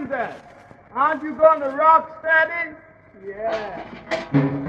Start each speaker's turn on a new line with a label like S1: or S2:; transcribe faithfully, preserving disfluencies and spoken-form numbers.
S1: Camden, aren't you going to rock steady? Yeah.